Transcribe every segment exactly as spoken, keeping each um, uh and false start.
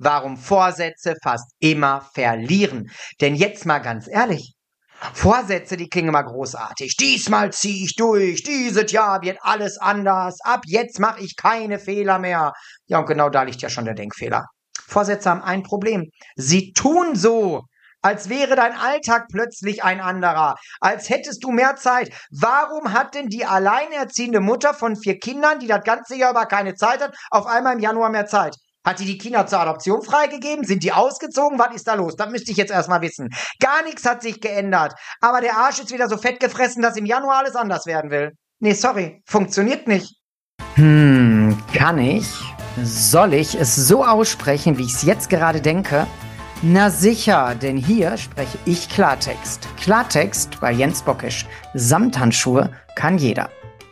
warum Vorsätze fast immer verlieren. Denn jetzt mal ganz ehrlich, Vorsätze, die klingen immer großartig. Diesmal ziehe ich durch, dieses Jahr wird alles anders, ab jetzt mache ich keine Fehler mehr. Ja, und genau da liegt ja schon der Denkfehler. Vorsätze haben ein Problem. Sie tun so, als wäre dein Alltag plötzlich ein anderer, als hättest du mehr Zeit. Warum hat denn die alleinerziehende Mutter von vier Kindern, die das ganze Jahr aber keine Zeit hat, auf einmal im Januar mehr Zeit? Hat die die Kinder zur Adoption freigegeben? Sind die ausgezogen? Was ist da los? Das müsste ich jetzt erstmal wissen. Gar nichts hat sich geändert. Aber der Arsch ist wieder so fett gefressen, dass im Januar alles anders werden will. Nee, sorry. Funktioniert nicht. Hm, kann ich? Soll ich es so aussprechen, wie ich es jetzt gerade denke? Na sicher, denn hier spreche ich Klartext. Klartext bei Jens Bockisch. Samthandschuhe kann jeder.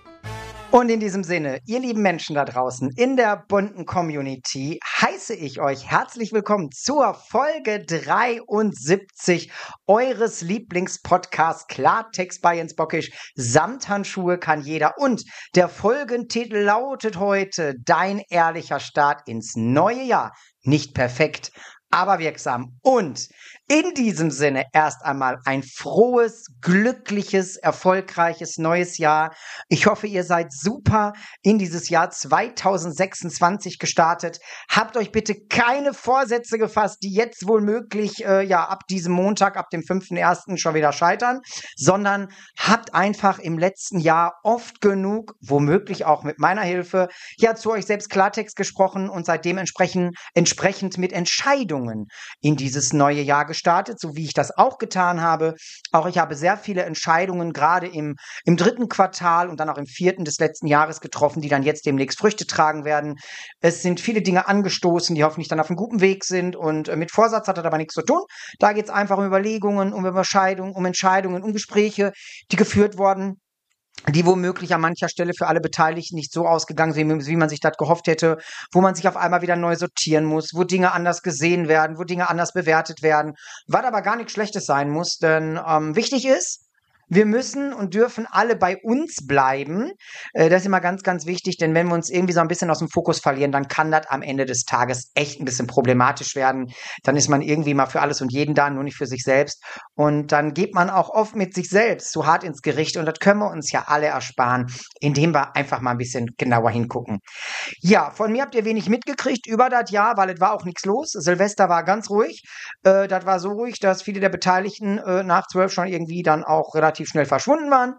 Und in diesem Sinne, ihr lieben Menschen da draußen in der bunten Community, heiße ich euch herzlich willkommen zur Folge dreiundsiebzig eures Lieblingspodcasts Klartext bei Jens Bockisch. Samthandschuhe kann jeder. Und der Folgentitel lautet heute: Dein ehrlicher Start ins neue Jahr. Nicht perfekt, aber wirksam. Und in diesem Sinne erst einmal ein frohes, glückliches, erfolgreiches neues Jahr. Ich hoffe, ihr seid super in dieses Jahr zweitausendsechsundzwanzig gestartet. Habt euch bitte keine Vorsätze gefasst, die jetzt wohl möglich äh, ja, ab diesem Montag, ab dem fünften ersten schon wieder scheitern, sondern habt einfach im letzten Jahr oft genug, womöglich auch mit meiner Hilfe, ja zu euch selbst Klartext gesprochen und seitdem entsprechend, entsprechend mit Entscheidungen in dieses neue Jahr gestartet. Gestartet, so wie ich das auch getan habe. Auch ich habe sehr viele Entscheidungen gerade im, im dritten Quartal und dann auch im vierten des letzten Jahres getroffen, die dann jetzt demnächst Früchte tragen werden. Es sind viele Dinge angestoßen, die hoffentlich dann auf einem guten Weg sind, und äh, mit Vorsatz hat das aber nichts zu tun. Da geht es einfach um Überlegungen, um Überscheidungen, um Entscheidungen, um Gespräche, die geführt wurden, die womöglich an mancher Stelle für alle Beteiligten nicht so ausgegangen sind, wie man sich das gehofft hätte, wo man sich auf einmal wieder neu sortieren muss, wo Dinge anders gesehen werden, wo Dinge anders bewertet werden, was aber gar nichts Schlechtes sein muss, denn ähm, wichtig ist, wir müssen und dürfen alle bei uns bleiben. Äh, das ist immer ganz, ganz wichtig, denn wenn wir uns irgendwie so ein bisschen aus dem Fokus verlieren, dann kann das am Ende des Tages echt ein bisschen problematisch werden. Dann ist man irgendwie mal für alles und jeden da, nur nicht für sich selbst. Und dann geht man auch oft mit sich selbst zu hart ins Gericht, und das können wir uns ja alle ersparen, indem wir einfach mal ein bisschen genauer hingucken. Ja, von mir habt ihr wenig mitgekriegt über das Jahr, weil es war auch nichts los. Silvester war ganz ruhig. Äh, das war so ruhig, dass viele der Beteiligten äh, nach zwölf schon irgendwie dann auch relativ schnell verschwunden waren.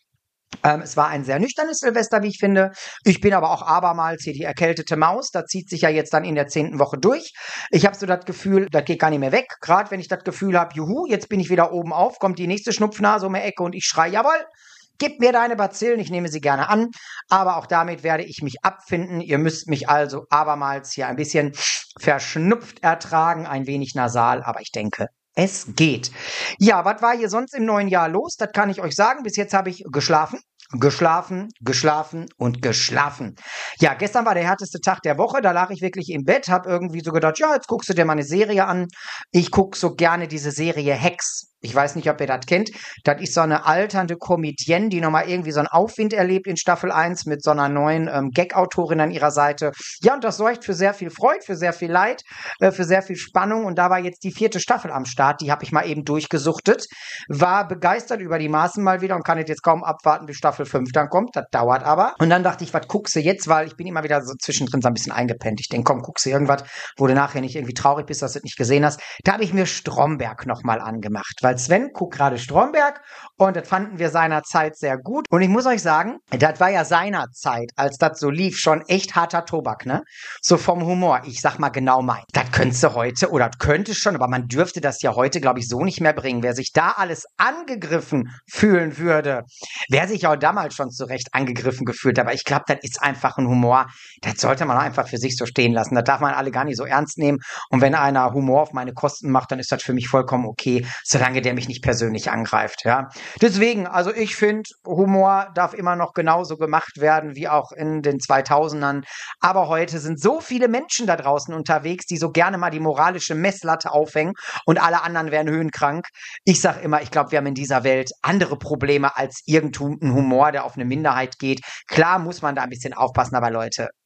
Ähm, es war ein sehr nüchternes Silvester, wie ich finde. Ich bin aber auch abermals hier die erkältete Maus. Das zieht sich ja jetzt dann in der zehnten Woche durch. Ich habe so das Gefühl, das geht gar nicht mehr weg. Gerade wenn ich das Gefühl habe, juhu, jetzt bin ich wieder oben auf, kommt die nächste Schnupfnase um die Ecke und ich schreie, jawohl, gib mir deine Bazillen, ich nehme sie gerne an. Aber auch damit werde ich mich abfinden. Ihr müsst mich also abermals hier ein bisschen verschnupft ertragen, ein wenig nasal, aber ich denke, es geht. Ja, was war hier sonst im neuen Jahr los? Das kann ich euch sagen. Bis jetzt habe ich geschlafen, geschlafen, geschlafen und geschlafen. Ja, gestern war der härteste Tag der Woche. Da lag ich wirklich im Bett, habe irgendwie so gedacht, ja, jetzt guckst du dir mal eine Serie an. Ich gucke so gerne diese Serie Hacks. Ich weiß nicht, ob ihr das kennt. Das ist so eine alternde Comedienne, die nochmal irgendwie so einen Aufwind erlebt in Staffel eins mit so einer neuen ähm, Gag-Autorin an ihrer Seite. Ja, und das sorgt für sehr viel Freude, für sehr viel Leid, äh, für sehr viel Spannung. Und da war jetzt die vierte Staffel am Start. Die habe ich mal eben durchgesuchtet. War begeistert über die Maßen mal wieder und kann jetzt kaum abwarten, bis Staffel fünf dann kommt. Das dauert aber. Und dann dachte ich, was guckst du jetzt? Weil ich bin immer wieder so zwischendrin so ein bisschen eingepennt. Ich denke, komm, guckst du irgendwas, wo du nachher nicht irgendwie traurig bist, dass du es nicht gesehen hast. Da habe ich mir Stromberg nochmal angemacht, weil Sven guckt gerade Stromberg und das fanden wir seinerzeit sehr gut. Und ich muss euch sagen, das war ja seinerzeit, als das so lief, schon echt harter Tobak, ne? So vom Humor. Ich sag mal genau mein. Das könntest du heute, oder das könnte schon, aber man dürfte das ja heute, glaube ich, so nicht mehr bringen. Wer sich da alles angegriffen fühlen würde, wer sich auch damals schon zu Recht angegriffen gefühlt, aber ich glaube, das ist einfach ein Humor. Das sollte man einfach für sich so stehen lassen. Das darf man alle gar nicht so ernst nehmen. Und wenn einer Humor auf meine Kosten macht, dann ist das für mich vollkommen okay, solange der mich nicht persönlich angreift, ja. Deswegen, also ich finde, Humor darf immer noch genauso gemacht werden wie auch in den zweitausendern. Aber heute sind so viele Menschen da draußen unterwegs, die so gerne mal die moralische Messlatte aufhängen und alle anderen werden höhenkrank. Ich sag immer, ich glaube, wir haben in dieser Welt andere Probleme als irgendein Humor, der auf eine Minderheit geht. Klar muss man da ein bisschen aufpassen, aber Leute,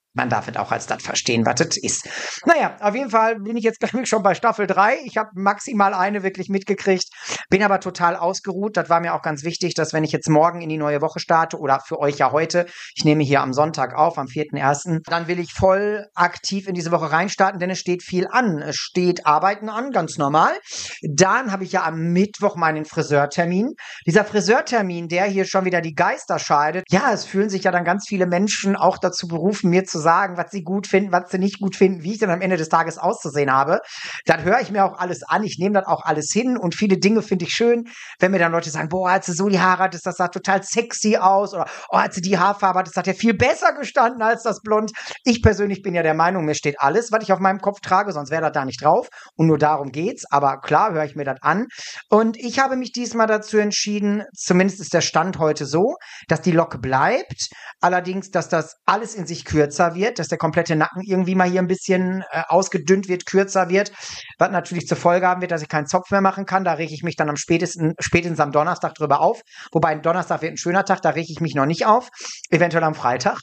Man darf es auch als das verstehen, was es ist. Naja, auf jeden Fall bin ich jetzt, glaube ich, schon bei Staffel drei. Ich habe maximal eine wirklich mitgekriegt, bin aber total ausgeruht. Das war mir auch ganz wichtig, dass wenn ich jetzt morgen in die neue Woche starte oder für euch ja heute, ich nehme hier am Sonntag auf, am vierten ersten, dann will ich voll aktiv in diese Woche reinstarten, denn es steht viel an. Es steht Arbeiten an, ganz normal. Dann habe ich ja am Mittwoch meinen Friseurtermin. Dieser Friseurtermin, der hier schon wieder die Geister scheidet. Ja, es fühlen sich ja dann ganz viele Menschen auch dazu berufen, mir zu sagen, was sie gut finden, was sie nicht gut finden, wie ich dann am Ende des Tages auszusehen habe. Dann höre ich mir auch alles an, ich nehme dann auch alles hin und viele Dinge finde ich schön, wenn mir dann Leute sagen, boah, als du so die Haare hattest, das sah total sexy aus oder oh, als du die Haarfarbe hattest, das hat ja viel besser gestanden als das Blond. Ich persönlich bin ja der Meinung, mir steht alles, was ich auf meinem Kopf trage, sonst wäre das da nicht drauf und nur darum geht's, aber klar höre ich mir das an und ich habe mich diesmal dazu entschieden, zumindest ist der Stand heute so, dass die Locke bleibt, allerdings, dass das alles in sich kürzer wird, dass der komplette Nacken irgendwie mal hier ein bisschen äh, ausgedünnt wird, kürzer wird, was natürlich zur Folge haben wird, dass ich keinen Zopf mehr machen kann. Da rege ich mich dann am spätesten, spätestens am Donnerstag drüber auf. Wobei Donnerstag wird ein schöner Tag, da rege ich mich noch nicht auf. Eventuell am Freitag.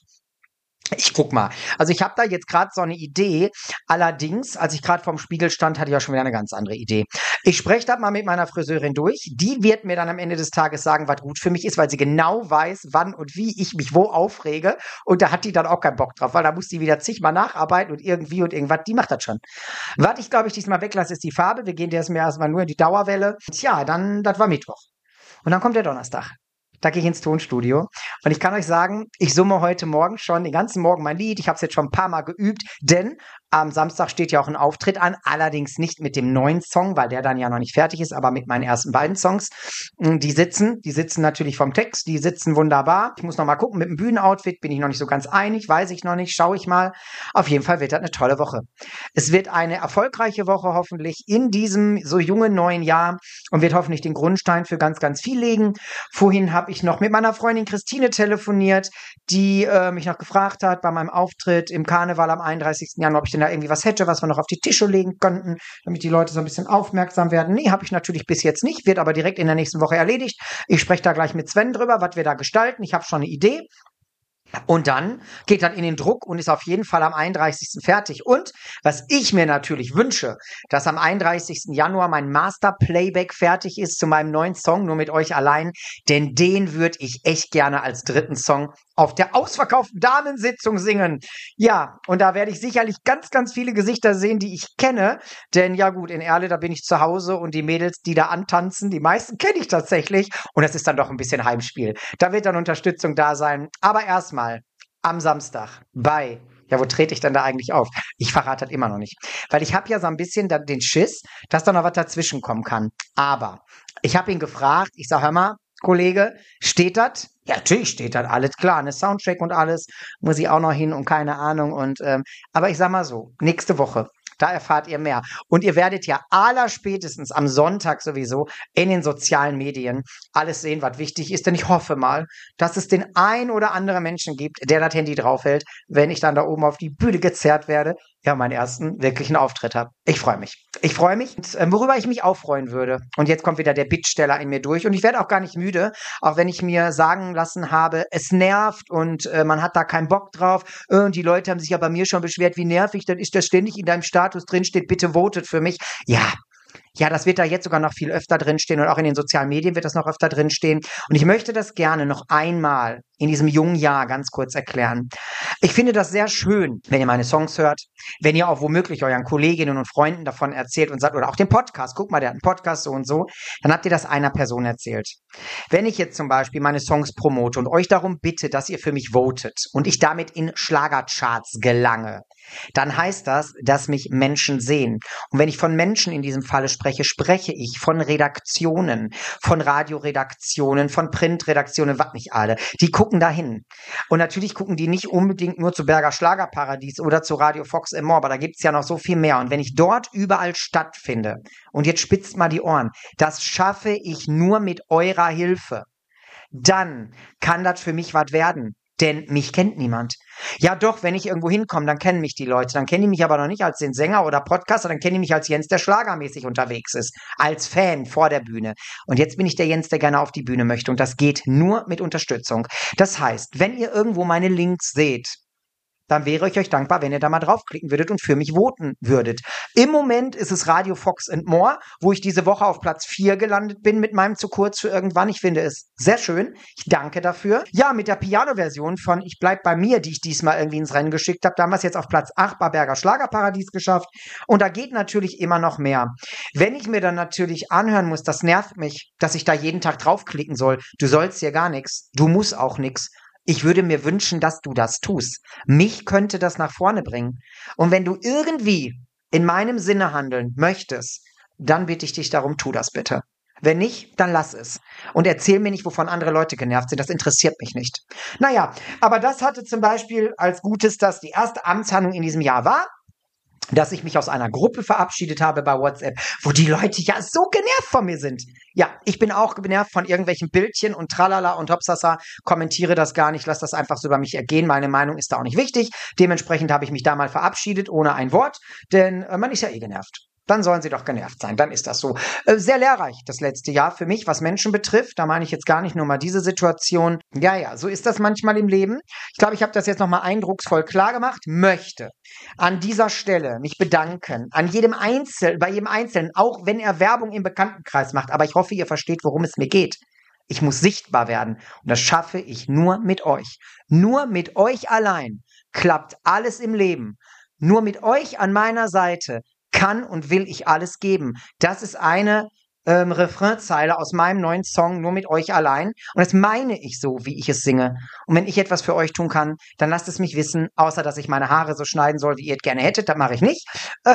Ich guck mal. Also ich habe da jetzt gerade so eine Idee. Allerdings, als ich gerade vorm Spiegel stand, hatte ich auch schon wieder eine ganz andere Idee. Ich spreche da mal mit meiner Friseurin durch. Die wird mir dann am Ende des Tages sagen, was gut für mich ist, weil sie genau weiß, wann und wie ich mich wo aufrege. Und da hat die dann auch keinen Bock drauf, weil da muss die wieder zigmal nacharbeiten und irgendwie und irgendwas. Die macht das schon. Was ich, glaube ich, diesmal weglasse, ist die Farbe. Wir gehen jetzt mir erstmal nur in die Dauerwelle. Tja, dann, das war Mittwoch. Und dann kommt der Donnerstag. Da gehe ich ins Tonstudio und ich kann euch sagen, ich summe heute Morgen schon den ganzen Morgen mein Lied. Ich habe es jetzt schon ein paar Mal geübt, denn am Samstag steht ja auch ein Auftritt an, allerdings nicht mit dem neuen Song, weil der dann ja noch nicht fertig ist, aber mit meinen ersten beiden Songs. Die sitzen, die sitzen natürlich vom Text, die sitzen wunderbar. Ich muss noch mal gucken, mit dem Bühnenoutfit bin ich noch nicht so ganz einig, weiß ich noch nicht, schaue ich mal. Auf jeden Fall wird das eine tolle Woche. Es wird eine erfolgreiche Woche hoffentlich in diesem so jungen neuen Jahr und wird hoffentlich den Grundstein für ganz, ganz viel legen. Vorhin habe ich noch mit meiner Freundin Christine telefoniert, die äh, mich noch gefragt hat bei meinem Auftritt im Karneval am einunddreißigsten Januar, ob ich denn da irgendwie was hätte, was wir noch auf die Tische legen könnten, damit die Leute so ein bisschen aufmerksam werden. Nee, habe ich natürlich bis jetzt nicht, wird aber direkt in der nächsten Woche erledigt. Ich spreche da gleich mit Sven drüber, was wir da gestalten. Ich habe schon eine Idee. Und dann geht das in den Druck und ist auf jeden Fall am einunddreißigsten fertig. Und was ich mir natürlich wünsche, dass am einunddreißigsten Januar mein Master-Playback fertig ist zu meinem neuen Song, nur mit euch allein. Denn den würde ich echt gerne als dritten Song auf der ausverkauften Damensitzung singen. Ja, und da werde ich sicherlich ganz, ganz viele Gesichter sehen, die ich kenne. Denn ja gut, in Erle, da bin ich zu Hause und die Mädels, die da antanzen, die meisten kenne ich tatsächlich. Und das ist dann doch ein bisschen Heimspiel. Da wird dann Unterstützung da sein. Aber erstmal am Samstag bei, ja, wo trete ich denn da eigentlich auf? Ich verrate das immer noch nicht. Weil ich habe ja so ein bisschen da den Schiss, dass da noch was dazwischen kommen kann. Aber ich habe ihn gefragt, ich sage, hör mal, Kollege, steht das? Ja, natürlich steht das, alles klar, eine Soundtrack und alles, muss ich auch noch hin und keine Ahnung. Und ähm, aber ich sag mal so, nächste Woche, da erfahrt ihr mehr. Und ihr werdet ja allerspätestens am Sonntag sowieso in den sozialen Medien alles sehen, was wichtig ist. Denn ich hoffe mal, dass es den ein oder anderen Menschen gibt, der das Handy draufhält, wenn ich dann da oben auf die Bühne gezerrt werde, ja, meinen ersten wirklichen Auftritt habe. Ich freue mich. Ich freue mich, und, äh, worüber ich mich auch freuen würde. Und jetzt kommt wieder der Bittsteller in mir durch. Und ich werde auch gar nicht müde, auch wenn ich mir sagen lassen habe, es nervt und äh, man hat da keinen Bock drauf. Äh, und die Leute haben sich ja bei mir schon beschwert, wie nervig, dann ist das ständig in deinem Status drin steht, bitte votet für mich. Ja, Ja, das wird da jetzt sogar noch viel öfter drinstehen und auch in den sozialen Medien wird das noch öfter drinstehen. Und ich möchte das gerne noch einmal in diesem jungen Jahr ganz kurz erklären. Ich finde das sehr schön, wenn ihr meine Songs hört, wenn ihr auch womöglich euren Kolleginnen und Freunden davon erzählt und sagt, oder auch den Podcast, guck mal, der hat einen Podcast so und so, dann habt ihr das einer Person erzählt. Wenn ich jetzt zum Beispiel meine Songs promote und euch darum bitte, dass ihr für mich votet und ich damit in Schlagercharts gelange, dann heißt das, dass mich Menschen sehen. Und wenn ich von Menschen in diesem Falle spreche, spreche ich von Redaktionen, von Radioredaktionen, von Printredaktionen, was nicht alle. Die gucken dahin. Und natürlich gucken die nicht unbedingt nur zu Berger Schlagerparadies oder zu Radio Fox im More, aber da gibt's ja noch so viel mehr. Und wenn ich dort überall stattfinde, und jetzt spitzt mal die Ohren, das schaffe ich nur mit eurer Hilfe, dann kann das für mich was werden. Denn mich kennt niemand. Ja doch, wenn ich irgendwo hinkomme, dann kennen mich die Leute. Dann kennen die mich aber noch nicht als den Sänger oder Podcaster, dann kennen die mich als Jens, der schlagermäßig unterwegs ist. Als Fan vor der Bühne. Und jetzt bin ich der Jens, der gerne auf die Bühne möchte. Und das geht nur mit Unterstützung. Das heißt, wenn ihr irgendwo meine Links seht, dann wäre ich euch dankbar, wenn ihr da mal draufklicken würdet und für mich voten würdet. Im Moment ist es Radio Fox and More, wo ich diese Woche auf Platz vier gelandet bin mit meinem Zu kurz für irgendwann. Ich finde es sehr schön. Ich danke dafür. Ja, mit der Piano-Version von Ich bleib bei mir, die ich diesmal irgendwie ins Rennen geschickt habe, da haben wir es jetzt auf Platz acht bei Berger Schlagerparadies geschafft. Und da geht natürlich immer noch mehr. Wenn ich mir dann natürlich anhören muss, das nervt mich, dass ich da jeden Tag draufklicken soll. Du sollst hier gar nichts. Du musst auch nichts. Ich würde mir wünschen, dass du das tust. Mich könnte das nach vorne bringen. Und wenn du irgendwie in meinem Sinne handeln möchtest, dann bitte ich dich darum, tu das bitte. Wenn nicht, dann lass es. Und erzähl mir nicht, wovon andere Leute genervt sind. Das interessiert mich nicht. Naja, aber das hatte zum Beispiel als Gutes, dass die erste Amtshandlung in diesem Jahr war, dass ich mich aus einer Gruppe verabschiedet habe bei WhatsApp, wo die Leute ja so genervt von mir sind. Ja, ich bin auch genervt von irgendwelchen Bildchen und Tralala und Hopsasa, kommentiere das gar nicht, lass das einfach so über mich ergehen. Meine Meinung ist da auch nicht wichtig. Dementsprechend habe ich mich da mal verabschiedet, ohne ein Wort, denn äh, man ist ja eh genervt. Dann sollen sie doch genervt sein, dann ist das so. Äh, sehr lehrreich das letzte Jahr für mich, was Menschen betrifft. Da meine ich jetzt gar nicht nur mal diese Situation. Ja, ja, so ist das manchmal im Leben. Ich glaube, ich habe das jetzt nochmal eindrucksvoll klar gemacht. Möchte an dieser Stelle mich bedanken, an jedem Einzelnen, bei jedem Einzelnen, auch wenn er Werbung im Bekanntenkreis macht. Aber ich hoffe, ihr versteht, worum es mir geht. Ich muss sichtbar werden. Und das schaffe ich nur mit euch. Nur mit euch allein klappt alles im Leben. Nur mit euch an meiner Seite kann und will ich alles geben. Das ist eine ähm, Refrainzeile aus meinem neuen Song, nur mit euch allein. Und das meine ich so, wie ich es singe. Und wenn ich etwas für euch tun kann, dann lasst es mich wissen, außer dass ich meine Haare so schneiden soll, wie ihr es gerne hättet. Das mache ich nicht.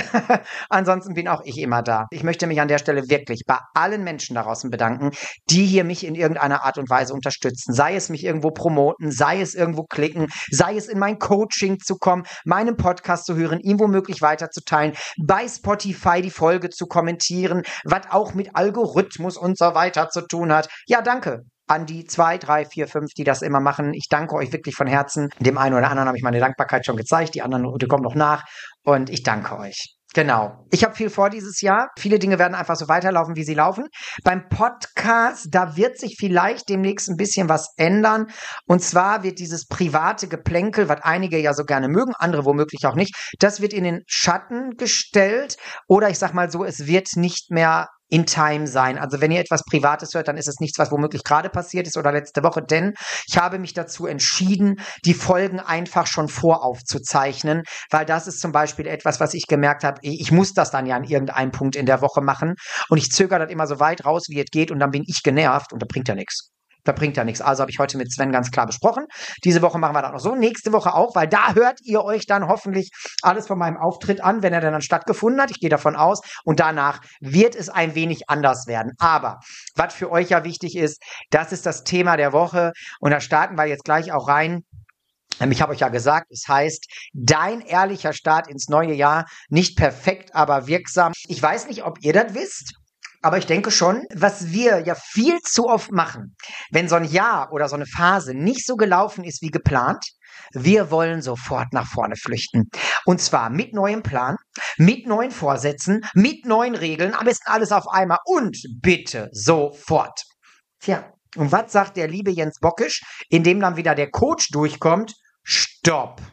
Ansonsten bin auch ich immer da. Ich möchte mich an der Stelle wirklich bei allen Menschen da draußen bedanken, die hier mich in irgendeiner Art und Weise unterstützen. Sei es mich irgendwo promoten, sei es irgendwo klicken, sei es in mein Coaching zu kommen, meinen Podcast zu hören, ihn womöglich weiterzuteilen, bei Spotify die Folge zu kommentieren, was auch mit Algorithmus und so weiter zu tun hat. Ja, danke an die zwei, drei, vier, fünf, die das immer machen. Ich danke euch wirklich von Herzen. Dem einen oder anderen habe ich meine Dankbarkeit schon gezeigt, die anderen, die kommen noch nach. Und ich danke euch. Genau. Ich habe viel vor dieses Jahr. Viele Dinge werden einfach so weiterlaufen, wie sie laufen. Beim Podcast, da wird sich vielleicht demnächst ein bisschen was ändern. Und zwar wird dieses private Geplänkel, was einige ja so gerne mögen, andere womöglich auch nicht, das wird in den Schatten gestellt. Oder ich sag mal so, es wird nicht mehr in Time sein. Also wenn ihr etwas Privates hört, dann ist es nichts, was womöglich gerade passiert ist oder letzte Woche, denn ich habe mich dazu entschieden, die Folgen einfach schon voraufzuzeichnen, weil das ist zum Beispiel etwas, was ich gemerkt habe, ich muss das dann ja an irgendeinem Punkt in der Woche machen und ich zögere das immer so weit raus, wie es geht und dann bin ich genervt und das bringt ja nichts. Da bringt ja nichts. Also habe ich heute mit Sven ganz klar besprochen. Diese Woche machen wir das noch so. Nächste Woche auch, weil da hört ihr euch dann hoffentlich alles von meinem Auftritt an, wenn er dann stattgefunden hat. Ich gehe davon aus. Und danach wird es ein wenig anders werden. Aber was für euch ja wichtig ist, das ist das Thema der Woche. Und da starten wir jetzt gleich auch rein. Ich habe euch ja gesagt, es heißt, dein ehrlicher Start ins neue Jahr. Nicht perfekt, aber wirksam. Ich weiß nicht, ob ihr das wisst. Aber ich denke schon, was wir ja viel zu oft machen, wenn so ein Jahr oder so eine Phase nicht so gelaufen ist wie geplant, wir wollen sofort nach vorne flüchten. Und zwar mit neuem Plan, mit neuen Vorsätzen, mit neuen Regeln, am besten alles auf einmal und bitte sofort. Tja, und was sagt der liebe Jens Bockisch, indem dann wieder der Coach durchkommt? Stopp!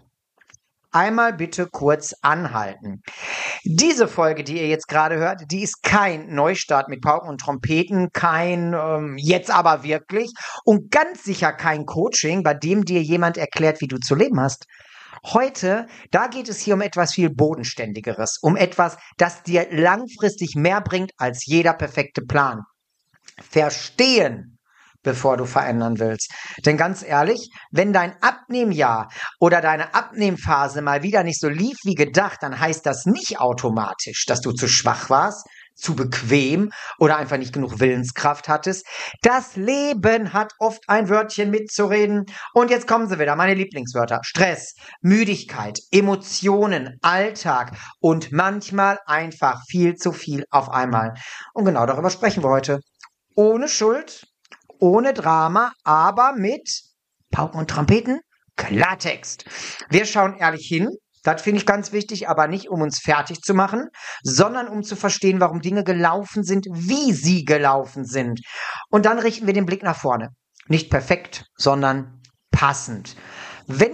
Einmal bitte kurz anhalten. Diese Folge, die ihr jetzt gerade hört, die ist kein Neustart mit Pauken und Trompeten, kein ähm, jetzt aber wirklich und ganz sicher kein Coaching, bei dem dir jemand erklärt, wie du zu leben hast. Heute, da geht es hier um etwas viel Bodenständigeres, um etwas, das dir langfristig mehr bringt als jeder perfekte Plan. Verstehen, bevor du verändern willst. Denn ganz ehrlich, wenn dein Abnehmjahr oder deine Abnehmphase mal wieder nicht so lief wie gedacht, dann heißt das nicht automatisch, dass du zu schwach warst, zu bequem oder einfach nicht genug Willenskraft hattest. Das Leben hat oft ein Wörtchen mitzureden. Und jetzt kommen sie wieder, meine Lieblingswörter. Stress, Müdigkeit, Emotionen, Alltag und manchmal einfach viel zu viel auf einmal. Und genau darüber sprechen wir heute. Ohne Schuld, ohne Drama, aber mit Pauken und Trompeten, Klartext. Wir schauen ehrlich hin, das finde ich ganz wichtig, aber nicht um uns fertig zu machen, sondern um zu verstehen, warum Dinge gelaufen sind, wie sie gelaufen sind. Und dann richten wir den Blick nach vorne. Nicht perfekt, sondern passend. Wenn du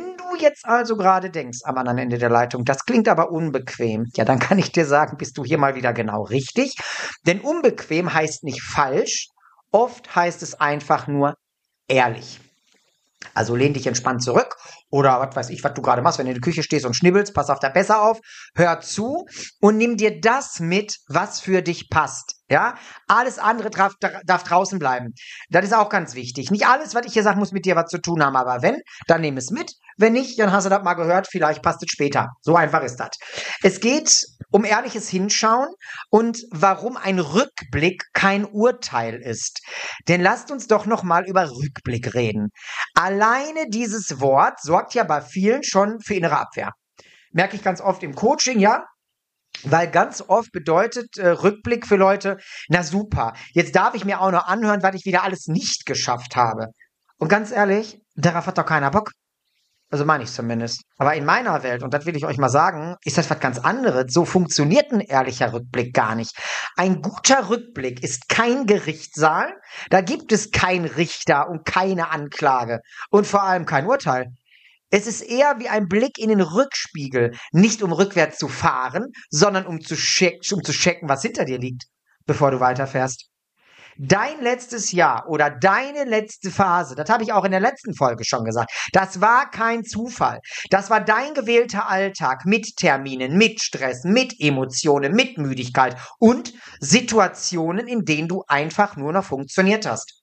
jetzt also gerade denkst, am anderen Ende der Leitung, das klingt aber unbequem, ja, dann kann ich dir sagen, bist du hier mal wieder genau richtig. Denn unbequem heißt nicht falsch, oft heißt es einfach nur ehrlich. Also lehn dich entspannt zurück oder was weiß ich, was du gerade machst, wenn du in der Küche stehst und schnibbelst, pass auf da besser auf, hör zu und nimm dir das mit, was für dich passt. Ja, alles andere darf, darf draußen bleiben. Das ist auch ganz wichtig. Nicht alles, was ich hier sage, muss mit dir was zu tun haben, aber wenn, dann nimm es mit. Wenn nicht, dann hast du das mal gehört, vielleicht passt es später. So einfach ist das. Es geht um ehrliches Hinschauen und warum ein Rückblick kein Urteil ist. Denn lasst uns doch noch mal über Rückblick reden. Alleine dieses Wort sorgt ja bei vielen schon für innere Abwehr. Merke ich ganz oft im Coaching, ja. Weil ganz oft bedeutet äh, Rückblick für Leute, na super, jetzt darf ich mir auch noch anhören, was ich wieder alles nicht geschafft habe. Und ganz ehrlich, darauf hat doch keiner Bock. Also meine ich zumindest. Aber in meiner Welt, und das will ich euch mal sagen, ist das was ganz anderes. So funktioniert ein ehrlicher Rückblick gar nicht. Ein guter Rückblick ist kein Gerichtssaal. Da gibt es keinen Richter und keine Anklage. Und vor allem kein Urteil. Es ist eher wie ein Blick in den Rückspiegel. Nicht um rückwärts zu fahren, sondern um zu, check, um zu checken, was hinter dir liegt, bevor du weiterfährst. Dein letztes Jahr oder deine letzte Phase, das habe ich auch in der letzten Folge schon gesagt, das war kein Zufall. Das war dein gewählter Alltag mit Terminen, mit Stress, mit Emotionen, mit Müdigkeit und Situationen, in denen du einfach nur noch funktioniert hast.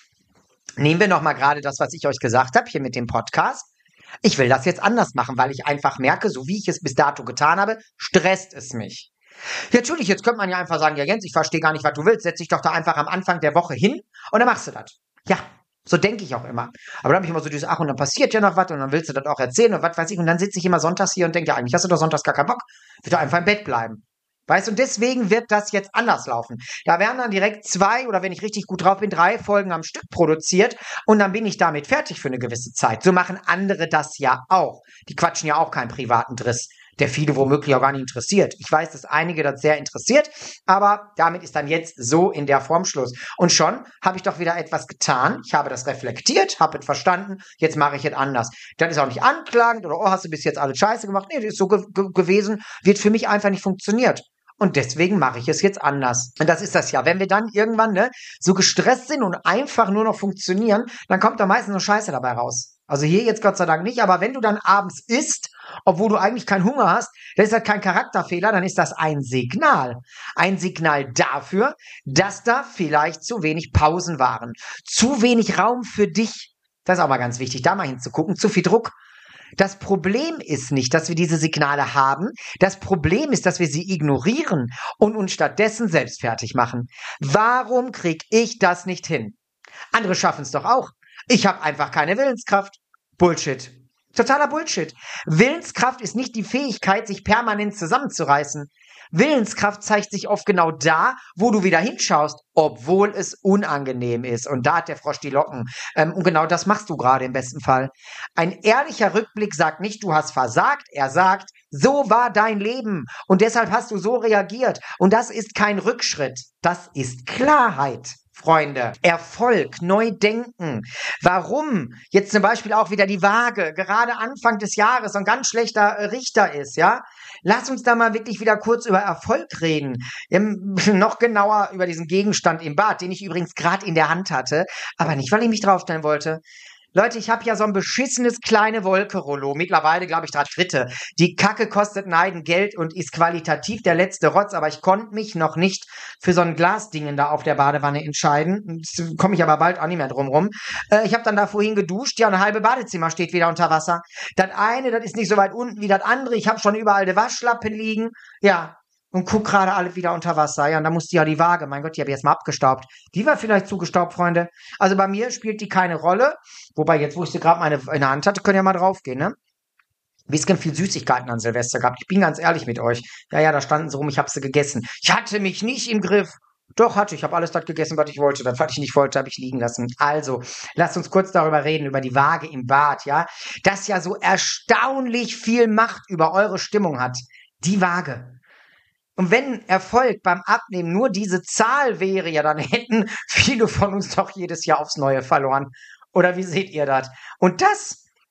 Nehmen wir nochmal gerade das, was ich euch gesagt habe, hier mit dem Podcast. Ich will das jetzt anders machen, weil ich einfach merke, so wie ich es bis dato getan habe, stresst es mich. Ja, natürlich, jetzt könnte man ja einfach sagen, ja Jens, ich verstehe gar nicht, was du willst, setz dich doch da einfach am Anfang der Woche hin und dann machst du das. Ja, so denke ich auch immer. Aber dann habe ich immer so dieses, ach, und dann passiert ja noch was und dann willst du das auch erzählen und was weiß ich. Und dann sitze ich immer sonntags hier und denke, ja, eigentlich hast du doch sonntags gar keinen Bock. Will doch einfach im Bett bleiben. Weißt du, und deswegen wird das jetzt anders laufen. Da werden dann direkt zwei oder wenn ich richtig gut drauf bin, drei Folgen am Stück produziert und dann bin ich damit fertig für eine gewisse Zeit. So machen andere das ja auch. Die quatschen ja auch keinen privaten Driss, der viele womöglich auch gar nicht interessiert. Ich weiß, dass einige das sehr interessiert, aber damit ist dann jetzt so in der Form Schluss. Und schon habe ich doch wieder etwas getan. Ich habe das reflektiert, habe es verstanden, jetzt mache ich es anders. Das ist auch nicht anklagend oder, oh, hast du bis jetzt alles scheiße gemacht? Nee, das ist so ge ge gewesen, wird für mich einfach nicht funktioniert. Und deswegen mache ich es jetzt anders. Und das ist das ja. Wenn wir dann irgendwann ne, so gestresst sind und einfach nur noch funktionieren, dann kommt da meistens so Scheiße dabei raus. Also hier jetzt Gott sei Dank nicht, aber wenn du dann abends isst, obwohl du eigentlich keinen Hunger hast, dann ist das kein Charakterfehler, dann ist das ein Signal. Ein Signal dafür, dass da vielleicht zu wenig Pausen waren. Zu wenig Raum für dich. Das ist auch mal ganz wichtig, da mal hinzugucken. Zu viel Druck. Das Problem ist nicht, dass wir diese Signale haben. Das Problem ist, dass wir sie ignorieren und uns stattdessen selbst fertig machen. Warum krieg ich das nicht hin? Andere schaffen es doch auch. Ich habe einfach keine Willenskraft. Bullshit. Totaler Bullshit. Willenskraft ist nicht die Fähigkeit, sich permanent zusammenzureißen. Willenskraft zeigt sich oft genau da, wo du wieder hinschaust, obwohl es unangenehm ist. Und da hat der Frosch die Locken. Ähm, und genau das machst du gerade im besten Fall. Ein ehrlicher Rückblick sagt nicht, du hast versagt. Er sagt, so war dein Leben. Und deshalb hast du so reagiert. Und das ist kein Rückschritt. Das ist Klarheit. Freunde, Erfolg, neu denken. Warum jetzt zum Beispiel auch wieder die Waage gerade Anfang des Jahres so ein ganz schlechter Richter ist, ja? Lass uns da mal wirklich wieder kurz über Erfolg reden. Ähm, noch genauer über diesen Gegenstand im Bad, den ich übrigens gerade in der Hand hatte, aber nicht, weil ich mich draufstellen wollte. Leute, ich habe ja so ein beschissenes kleine Wolke-Rollo. Mittlerweile, glaube ich, draht Dritte. Die Kacke kostet Neiden Geld und ist qualitativ der letzte Rotz, aber ich konnte mich noch nicht für so ein Glasdingen da auf der Badewanne entscheiden. Komme ich aber bald auch nicht mehr drum rum. Äh, ich habe dann da vorhin geduscht. Ja, ein halbe Badezimmer steht wieder unter Wasser. Das eine, das ist nicht so weit unten wie das andere. Ich habe schon überall die Waschlappen liegen. Ja, und guck gerade alle wieder unter Wasser. Ja, und da musste ja die Waage, mein Gott, die habe ich jetzt mal abgestaubt. Die war vielleicht zugestaubt, Freunde. Also bei mir spielt die keine Rolle. Wobei, jetzt, wo ich sie gerade meine in der Hand hatte, können ja mal draufgehen, ne? Bisschen viel Süßigkeiten an Silvester gehabt. Ich bin ganz ehrlich mit euch. Ja, ja, da standen sie rum, ich habe sie gegessen. Ich hatte mich nicht im Griff. Doch, hatte ich. Ich habe alles das gegessen, was ich wollte. Das, was ich nicht wollte, habe ich liegen lassen. Also, lasst uns kurz darüber reden, über die Waage im Bad, ja? Das ja so erstaunlich viel Macht über eure Stimmung hat. Die Waage. Und wenn Erfolg beim Abnehmen nur diese Zahl wäre, ja, dann hätten viele von uns doch jedes Jahr aufs Neue verloren. Oder wie seht ihr das? Und das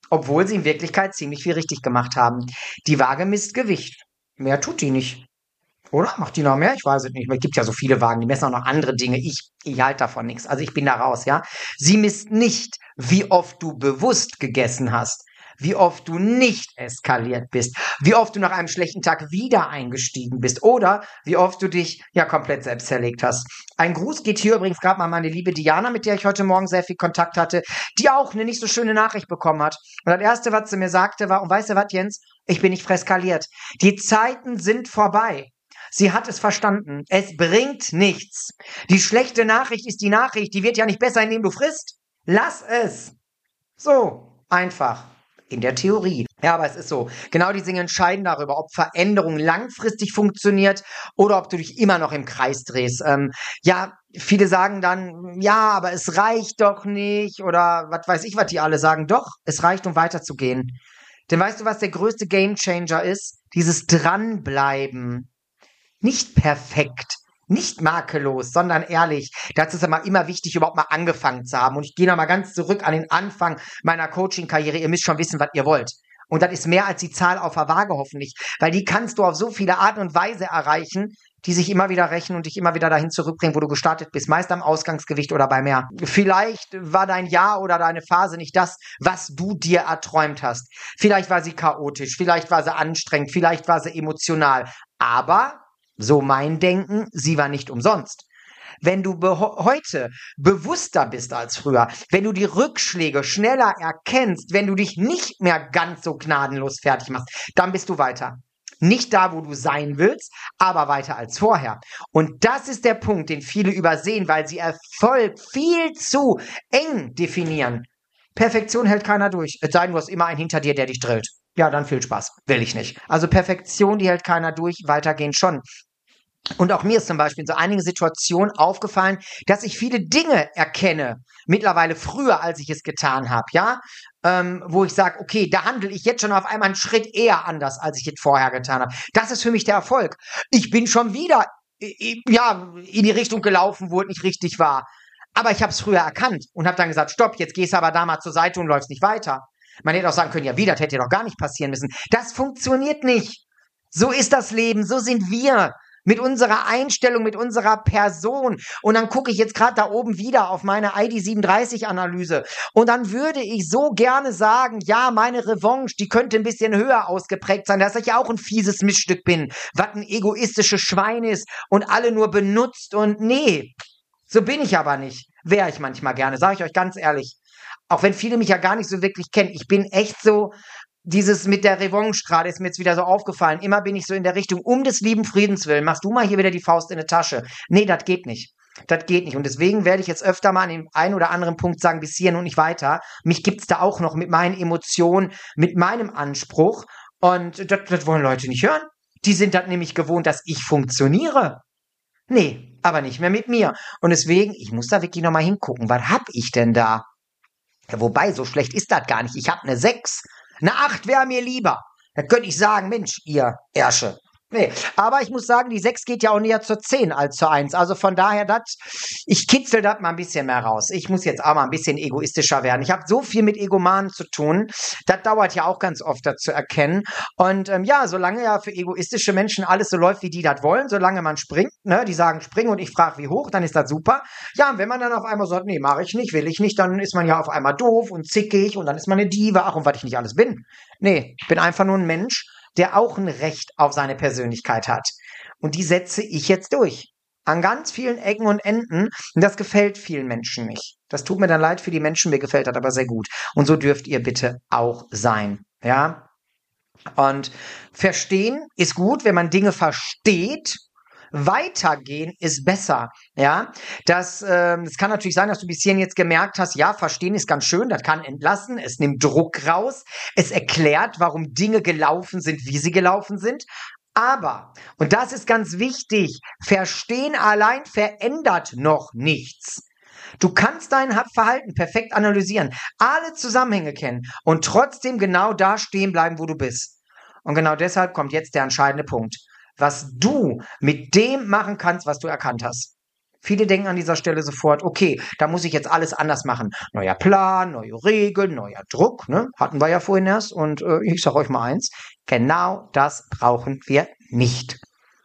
obwohl sie in Wirklichkeit ziemlich viel richtig gemacht haben. Die Waage misst Gewicht. Mehr tut die nicht. Oder? Macht die noch mehr? Ich weiß es nicht. Es gibt ja so viele Wagen, die messen auch noch andere Dinge. Ich, ich halte davon nichts. Also ich bin da raus, ja. Sie misst nicht, wie oft du bewusst gegessen hast, wie oft du nicht eskaliert bist, wie oft du nach einem schlechten Tag wieder eingestiegen bist oder wie oft du dich ja komplett selbst zerlegt hast. Ein Gruß geht hier übrigens gerade mal an meine liebe Diana, mit der ich heute Morgen sehr viel Kontakt hatte, die auch eine nicht so schöne Nachricht bekommen hat. Und das Erste, was sie mir sagte, war, und weißt du was, Jens? Ich bin nicht freskaliert. Die Zeiten sind vorbei. Sie hat es verstanden. Es bringt nichts. Die schlechte Nachricht ist die Nachricht. Die wird ja nicht besser, indem du frisst. Lass es. So, einfach. In der Theorie. Ja, aber es ist so. Genau diese Dinge entscheiden darüber, ob Veränderung langfristig funktioniert oder ob du dich immer noch im Kreis drehst. Ähm, ja, viele sagen dann, ja, aber es reicht doch nicht oder was weiß ich, was die alle sagen. Doch, es reicht, um weiterzugehen. Denn weißt du, was der größte Gamechanger ist? Dieses Dranbleiben. Nicht perfekt, nicht makellos, sondern ehrlich. Dazu ist es immer wichtig, überhaupt mal angefangen zu haben. Und ich gehe nochmal ganz zurück an den Anfang meiner Coaching-Karriere. Ihr müsst schon wissen, was ihr wollt. Und das ist mehr als die Zahl auf der Waage hoffentlich. Weil die kannst du auf so viele Arten und Weise erreichen, die sich immer wieder rächen und dich immer wieder dahin zurückbringen, wo du gestartet bist. Meist am Ausgangsgewicht oder bei mehr. Vielleicht war dein Jahr oder deine Phase nicht das, was du dir erträumt hast. Vielleicht war sie chaotisch, vielleicht war sie anstrengend, vielleicht war sie emotional. Aber so mein Denken, sie war nicht umsonst. Wenn du be- heute bewusster bist als früher, wenn du die Rückschläge schneller erkennst, wenn du dich nicht mehr ganz so gnadenlos fertig machst, dann bist du weiter. Nicht da, wo du sein willst, aber weiter als vorher. Und das ist der Punkt, den viele übersehen, weil sie Erfolg viel zu eng definieren. Perfektion hält keiner durch. Es sei denn, du hast immer einen hinter dir, der dich drillt. Ja, dann viel Spaß. Will ich nicht. Also Perfektion, die hält keiner durch, weitergehen schon. Und auch mir ist zum Beispiel in so einigen Situationen aufgefallen, dass ich viele Dinge erkenne, mittlerweile früher, als ich es getan habe, ja, ähm, wo ich sage, okay, da handle ich jetzt schon auf einmal einen Schritt eher anders, als ich es vorher getan habe. Das ist für mich der Erfolg. Ich bin schon wieder, äh, ja, in die Richtung gelaufen, wo es nicht richtig war. Aber ich habe es früher erkannt und habe dann gesagt, stopp, jetzt gehst du aber da mal zur Seite und läufst nicht weiter. Man hätte auch sagen können, ja, wie, das hätte doch gar nicht passieren müssen. Das funktioniert nicht. So ist das Leben, so sind wir. Mit unserer Einstellung, mit unserer Person. Und dann gucke ich jetzt gerade da oben wieder auf meine I D siebenunddreißig-Analyse. Und dann würde ich so gerne sagen, ja, meine Revanche, die könnte ein bisschen höher ausgeprägt sein, dass ich ja auch ein fieses Missstück bin, was ein egoistisches Schwein ist und alle nur benutzt. Und nee, so bin ich aber nicht. Wäre ich manchmal gerne, sage ich euch ganz ehrlich. Auch wenn viele mich ja gar nicht so wirklich kennen. Ich bin echt so... Dieses mit der Revanche gerade ist mir jetzt wieder so aufgefallen. Immer bin ich so in der Richtung, um des lieben Friedens willen, machst du mal hier wieder die Faust in die Tasche. Nee, das geht nicht. Das geht nicht. Und deswegen werde ich jetzt öfter mal an dem einen oder anderen Punkt sagen, bis hierhin und nicht weiter. Mich gibt's da auch noch mit meinen Emotionen, mit meinem Anspruch. Und das, das wollen Leute nicht hören. Die sind das nämlich gewohnt, dass ich funktioniere. Nee, aber nicht mehr mit mir. Und deswegen, ich muss da wirklich nochmal hingucken. Was hab ich denn da? Ja, wobei, so schlecht ist das gar nicht. Ich hab eine sechs. Eine acht wäre mir lieber. Da könnte ich sagen, Mensch, ihr Ärsche. Nee, aber ich muss sagen, die sechs geht ja auch näher zur zehn als zur eins. Also von daher, das, ich kitzel das mal ein bisschen mehr raus. Ich muss jetzt auch mal ein bisschen egoistischer werden. Ich habe so viel mit Egomanen zu tun. Das dauert ja auch ganz oft, das zu erkennen. Und ähm, ja, solange ja für egoistische Menschen alles so läuft, wie die das wollen, solange man springt, ne, die sagen springen und ich frage, wie hoch, dann ist das super. Ja, und wenn man dann auf einmal sagt, nee, mache ich nicht, will ich nicht, dann ist man ja auf einmal doof und zickig und dann ist man eine Diva. Ach, und was ich nicht alles bin. Nee, ich bin einfach nur ein Mensch, der auch ein Recht auf seine Persönlichkeit hat. Und die setze ich jetzt durch. An ganz vielen Ecken und Enden. Und das gefällt vielen Menschen nicht. Das tut mir dann leid für die Menschen, mir gefällt das aber sehr gut. Und so dürft ihr bitte auch sein. Ja? Und verstehen ist gut, wenn man Dinge versteht. Weitergehen ist besser, ja. Das, ähm, das kann natürlich sein, dass du bis hierhin jetzt gemerkt hast, ja, verstehen ist ganz schön, das kann entlassen, es nimmt Druck raus, es erklärt, warum Dinge gelaufen sind, wie sie gelaufen sind. Aber, und das ist ganz wichtig, verstehen allein verändert noch nichts. Du kannst dein Verhalten perfekt analysieren, alle Zusammenhänge kennen und trotzdem genau da stehen bleiben, wo du bist. Und genau deshalb kommt jetzt der entscheidende Punkt. Was du mit dem machen kannst, was du erkannt hast. Viele denken an dieser Stelle sofort, okay, da muss ich jetzt alles anders machen. Neuer Plan, neue Regeln, neuer Druck, ne? Hatten wir ja vorhin erst. Und äh, ich sage euch mal eins, genau das brauchen wir nicht.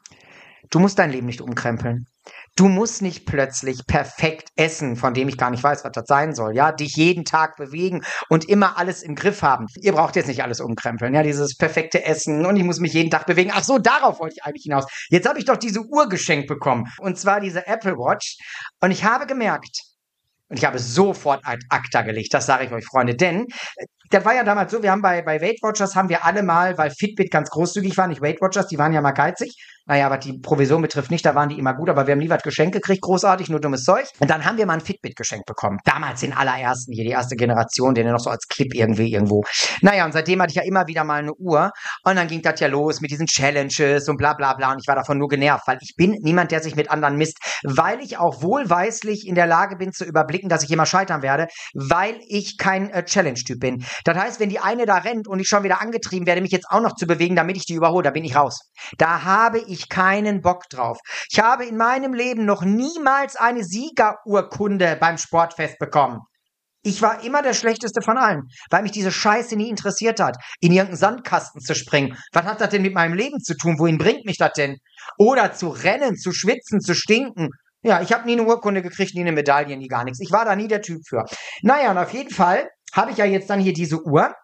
Du musst dein Leben nicht umkrempeln. Du musst nicht plötzlich perfekt essen, von dem ich gar nicht weiß, was das sein soll, ja, dich jeden Tag bewegen und immer alles im Griff haben. Ihr braucht jetzt nicht alles umkrempeln, ja, dieses perfekte Essen und ich muss mich jeden Tag bewegen. Ach so, darauf wollte ich eigentlich hinaus. Jetzt habe ich doch diese Uhr geschenkt bekommen und zwar diese Apple Watch und ich habe gemerkt, und ich habe sofort ad acta gelegt, das sage ich euch, Freunde, denn äh, das war ja damals so, wir haben bei, bei Weight Watchers haben wir alle mal, weil Fitbit ganz großzügig war, nicht Weight Watchers, die waren ja mal geizig. Naja, was die Provision betrifft nicht, da waren die immer gut, aber wir haben nie was geschenkt gekriegt, großartig, nur dummes Zeug. Und dann haben wir mal ein Fitbit geschenkt bekommen. Damals den allerersten, hier die erste Generation, den ja noch so als Clip irgendwie irgendwo. Naja, und seitdem hatte ich ja immer wieder mal eine Uhr. Und dann ging das ja los mit diesen Challenges und bla bla bla. Und ich war davon nur genervt, weil ich bin niemand, der sich mit anderen misst, weil ich auch wohlweislich in der Lage bin zu überblicken, dass ich immer scheitern werde, weil ich kein äh, Challenge-Typ bin. Das heißt, wenn die eine da rennt und ich schon wieder angetrieben werde, mich jetzt auch noch zu bewegen, damit ich die überhole, da bin ich raus. Da habe ich ich keinen Bock drauf. Ich habe in meinem Leben noch niemals eine Siegerurkunde beim Sportfest bekommen. Ich war immer der Schlechteste von allen, weil mich diese Scheiße nie interessiert hat, in irgendeinen Sandkasten zu springen. Was hat das denn mit meinem Leben zu tun? Wohin bringt mich das denn? Oder zu rennen, zu schwitzen, zu stinken. Ja, ich habe nie eine Urkunde gekriegt, nie eine Medaille, nie gar nichts. Ich war da nie der Typ für. Naja, und auf jeden Fall habe ich ja jetzt dann hier diese Uhr.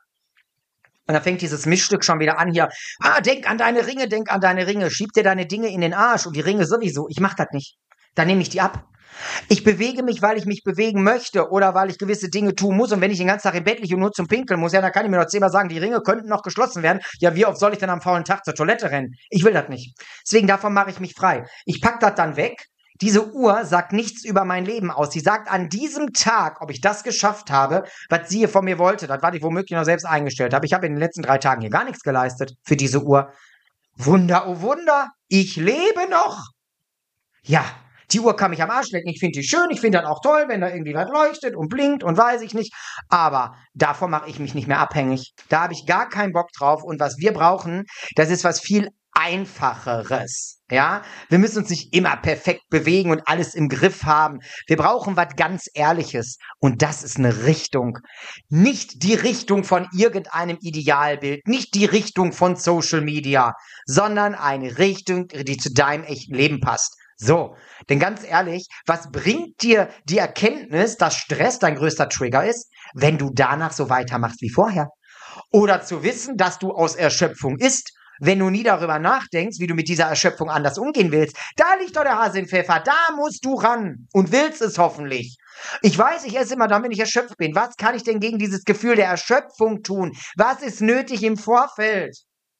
Und dann fängt dieses Missstück schon wieder an hier. Ah, denk an deine Ringe, denk an deine Ringe. Schieb dir deine Dinge in den Arsch und die Ringe sowieso. Ich mach das nicht. Dann nehme ich die ab. Ich bewege mich, weil ich mich bewegen möchte oder weil ich gewisse Dinge tun muss. Und wenn ich den ganzen Tag im Bett liege und nur zum Pinkeln muss, ja, dann kann ich mir noch zehnmal sagen, die Ringe könnten noch geschlossen werden. Ja, wie oft soll ich denn am faulen Tag zur Toilette rennen? Ich will das nicht. Deswegen davon mache ich mich frei. Ich pack das dann weg. Diese Uhr sagt nichts über mein Leben aus. Sie sagt an diesem Tag, ob ich das geschafft habe, was sie hier von mir wollte, das, was ich womöglich noch selbst eingestellt habe. Ich habe in den letzten drei Tagen hier gar nichts geleistet für diese Uhr. Wunder, oh Wunder, ich lebe noch. Ja, die Uhr kann mich am Arsch lecken. Ich finde die schön, ich finde das auch toll, wenn da irgendwie was leuchtet und blinkt und weiß ich nicht. Aber davon mache ich mich nicht mehr abhängig. Da habe ich gar keinen Bock drauf. Und was wir brauchen, das ist was viel Einfacheres, ja. Wir müssen uns nicht immer perfekt bewegen und alles im Griff haben. Wir brauchen was ganz Ehrliches und das ist eine Richtung. Nicht die Richtung von irgendeinem Idealbild, nicht die Richtung von Social Media, sondern eine Richtung, die zu deinem echten Leben passt. So, denn ganz ehrlich, was bringt dir die Erkenntnis, dass Stress dein größter Trigger ist, wenn du danach so weitermachst wie vorher? Oder zu wissen, dass du aus Erschöpfung isst, wenn du nie darüber nachdenkst, wie du mit dieser Erschöpfung anders umgehen willst. Da liegt doch der Hase im Pfeffer, da musst du ran und willst es hoffentlich. Ich weiß, ich esse immer dann, wenn ich erschöpft bin. Was kann ich denn gegen dieses Gefühl der Erschöpfung tun? Was ist nötig im Vorfeld?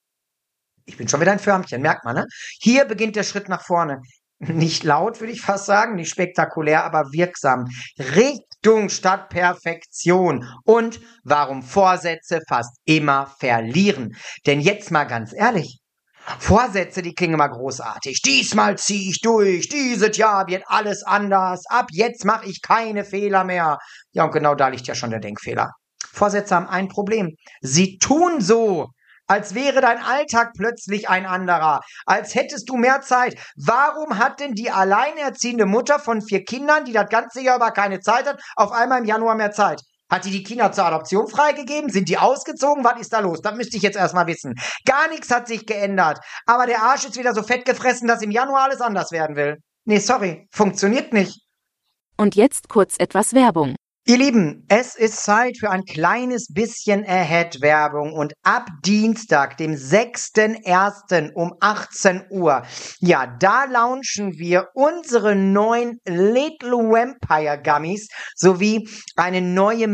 Ich bin schon wieder ein Förmchen, merkt man, ne? Hier beginnt der Schritt nach vorne. Nicht laut, würde ich fast sagen, nicht spektakulär, aber wirksam. Richtung statt Perfektion. Und warum Vorsätze fast immer verlieren. Denn jetzt mal ganz ehrlich, Vorsätze, die klingen immer großartig. Diesmal ziehe ich durch, dieses Jahr wird alles anders, ab jetzt mache ich keine Fehler mehr. Ja, und genau da liegt ja schon der Denkfehler. Vorsätze haben ein Problem. Sie tun so, als wäre dein Alltag plötzlich ein anderer, als hättest du mehr Zeit. Warum hat denn die alleinerziehende Mutter von vier Kindern, die das ganze Jahr aber keine Zeit hat, auf einmal im Januar mehr Zeit? Hat die die Kinder zur Adoption freigegeben? Sind die ausgezogen? Was ist da los? Das müsste ich jetzt erstmal wissen. Gar nichts hat sich geändert. Aber der Arsch ist wieder so fett gefressen, dass im Januar alles anders werden will. Nee, sorry, funktioniert nicht. Und jetzt kurz etwas Werbung. Ihr Lieben, es ist Zeit für ein kleines bisschen Ahead-Werbung und ab Dienstag, dem sechsten ersten um achtzehn Uhr, ja, da launchen wir unsere neuen Little Vampire Gummies sowie eine neue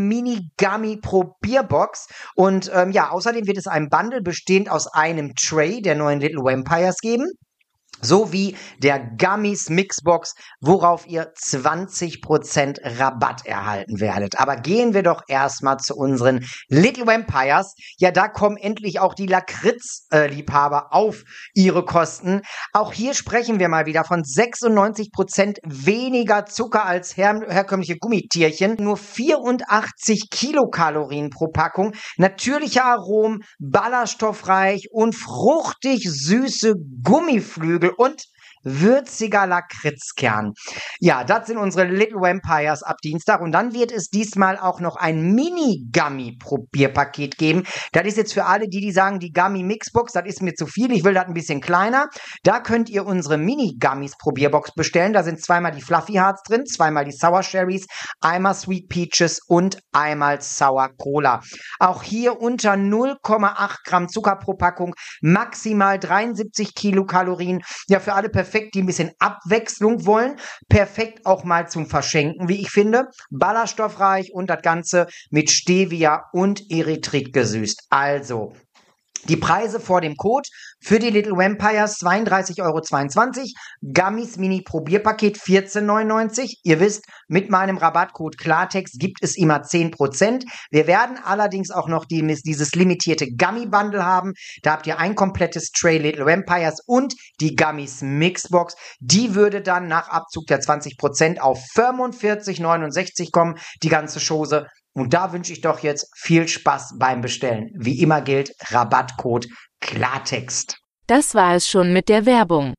Mini-Gummy-Probierbox und ähm, ja, außerdem wird es ein Bundle bestehend aus einem Tray der neuen Little Vampires geben. Sowie der Gummies Mixbox, worauf ihr zwanzig Prozent Rabatt erhalten werdet. Aber gehen wir doch erstmal zu unseren Little Vampires. Ja, da kommen endlich auch die Lakritz-Liebhaber auf ihre Kosten. Auch hier sprechen wir mal wieder von sechsundneunzig Prozent weniger Zucker als her herkömmliche Gummitierchen. Nur vierundachtzig Kilokalorien pro Packung. Natürliche Aromen, ballaststoffreich und fruchtig süße Gummiflügel. Und würziger Lakritzkern. Ja, das sind unsere Little Vampires ab Dienstag. Und dann wird es diesmal auch noch ein Mini-Gummy-Probierpaket geben. Das ist jetzt für alle, die, die sagen, die Gummy-Mixbox, das ist mir zu viel, ich will das ein bisschen kleiner. Da könnt ihr unsere Mini-Gummies-Probierbox bestellen. Da sind zweimal die Fluffy Hearts drin, zweimal die Sour Cherries, einmal Sweet Peaches und einmal Sour Cola. Auch hier unter null Komma acht Gramm Zucker pro Packung, maximal dreiundsiebzig Kilokalorien. Ja, für alle perfekt, die ein bisschen Abwechslung wollen. Perfekt auch mal zum Verschenken, wie ich finde. Ballaststoffreich und das Ganze mit Stevia und Erythrit gesüßt. Also, die Preise vor dem Code für die Little Vampires zweiunddreißig Euro zweiundzwanzig, Gummies Mini Probierpaket vierzehn neunundneunzig. Ihr wisst, mit meinem Rabattcode Klartext gibt es immer zehn Prozent. Wir werden allerdings auch noch die, dieses limitierte Gummy Bundle haben. Da habt ihr ein komplettes Tray Little Vampires und die Gummies Mixbox. Die würde dann nach Abzug der zwanzig Prozent auf fünfundvierzig neunundsechzig kommen, die ganze Chose. Und da wünsche ich doch jetzt viel Spaß beim Bestellen. Wie immer gilt Rabattcode Klartext. Das war es schon mit der Werbung.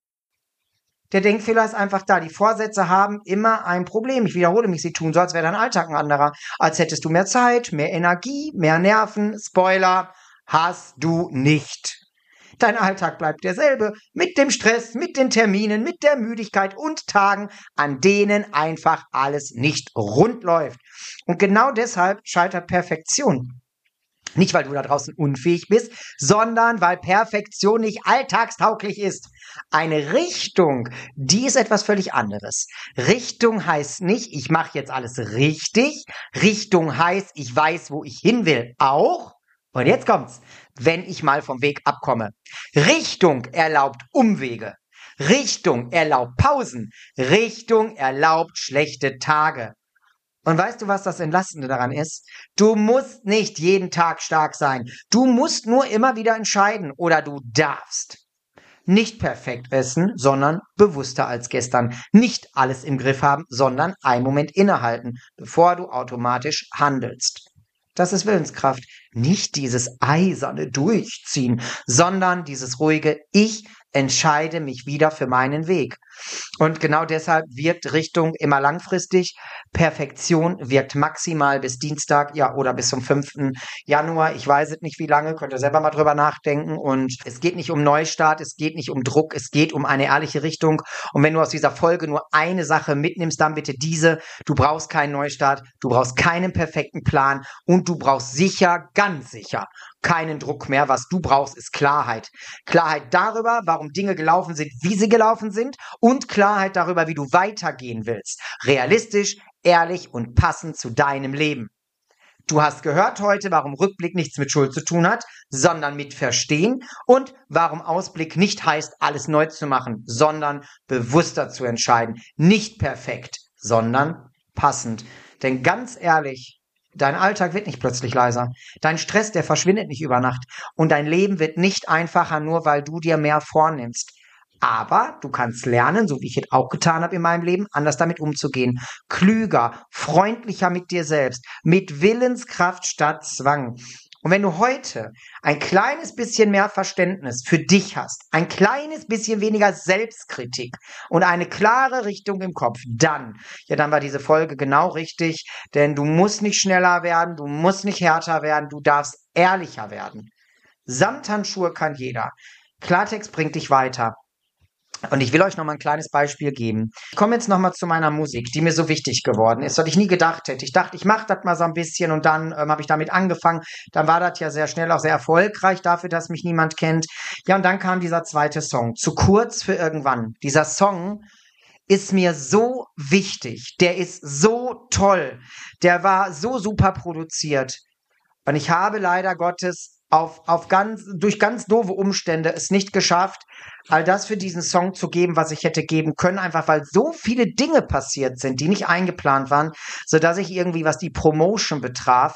Der Denkfehler ist einfach da. Die Vorsätze haben immer ein Problem. Ich wiederhole mich, sie tun so, als wäre dein Alltag ein anderer. Als hättest du mehr Zeit, mehr Energie, mehr Nerven. Spoiler, hast du nicht. Dein Alltag bleibt derselbe, mit dem Stress, mit den Terminen, mit der Müdigkeit und Tagen, an denen einfach alles nicht rund läuft. Und genau deshalb scheitert Perfektion. Nicht, weil du da draußen unfähig bist, sondern weil Perfektion nicht alltagstauglich ist. Eine Richtung, die ist etwas völlig anderes. Richtung heißt nicht, ich mache jetzt alles richtig. Richtung heißt, ich weiß, wo ich hin will. Auch, und jetzt kommt's, wenn ich mal vom Weg abkomme. Richtung erlaubt Umwege. Richtung erlaubt Pausen. Richtung erlaubt schlechte Tage. Und weißt du, was das Entlastende daran ist? Du musst nicht jeden Tag stark sein. Du musst nur immer wieder entscheiden oder du darfst. Nicht perfekt essen, sondern bewusster als gestern. Nicht alles im Griff haben, sondern einen Moment innehalten, bevor du automatisch handelst. Das ist Willenskraft. Nicht dieses eiserne Durchziehen, sondern dieses ruhige Ich entscheide mich wieder für meinen Weg. Und genau deshalb wirkt Richtung immer langfristig. Perfektion wirkt maximal bis Dienstag, ja, oder bis zum fünften Januar. Ich weiß es nicht, wie lange, könnt ihr selber mal drüber nachdenken. Und es geht nicht um Neustart, es geht nicht um Druck, es geht um eine ehrliche Richtung. Und wenn du aus dieser Folge nur eine Sache mitnimmst, dann bitte diese. Du brauchst keinen Neustart, du brauchst keinen perfekten Plan und du brauchst sicher, ganz sicher, keinen Druck mehr. Was du brauchst, ist Klarheit. Klarheit darüber, warum Dinge gelaufen sind, wie sie gelaufen sind, und Klarheit darüber, wie du weitergehen willst. Realistisch, ehrlich und passend zu deinem Leben. Du hast gehört heute, warum Rückblick nichts mit Schuld zu tun hat, sondern mit Verstehen, und warum Ausblick nicht heißt, alles neu zu machen, sondern bewusster zu entscheiden. Nicht perfekt, sondern passend. Denn ganz ehrlich, dein Alltag wird nicht plötzlich leiser. Dein Stress, der verschwindet nicht über Nacht. Und dein Leben wird nicht einfacher, nur weil du dir mehr vornimmst. Aber du kannst lernen, so wie ich es auch getan habe in meinem Leben, anders damit umzugehen. Klüger, freundlicher mit dir selbst, mit Willenskraft statt Zwang. Und wenn du heute ein kleines bisschen mehr Verständnis für dich hast, ein kleines bisschen weniger Selbstkritik und eine klare Richtung im Kopf, dann, ja, dann war diese Folge genau richtig, denn du musst nicht schneller werden, du musst nicht härter werden, du darfst ehrlicher werden. Samthandschuhe kann jeder. Klartext bringt dich weiter. Und ich will euch noch mal ein kleines Beispiel geben. Ich komme jetzt noch mal zu meiner Musik, die mir so wichtig geworden ist, was ich nie gedacht hätte. Ich dachte, ich mache das mal so ein bisschen, und dann ähm, habe ich damit angefangen. Dann war das ja sehr schnell auch sehr erfolgreich dafür, dass mich niemand kennt. Ja, und dann kam dieser zweite Song, Zu kurz für irgendwann. Dieser Song ist mir so wichtig. Der ist so toll. Der war so super produziert. Und ich habe leider Gottes auf, auf ganz, durch ganz doofe Umstände es nicht geschafft, all das für diesen Song zu geben, was ich hätte geben können, einfach weil so viele Dinge passiert sind, die nicht eingeplant waren, sodass ich irgendwie, was die Promotion betraf,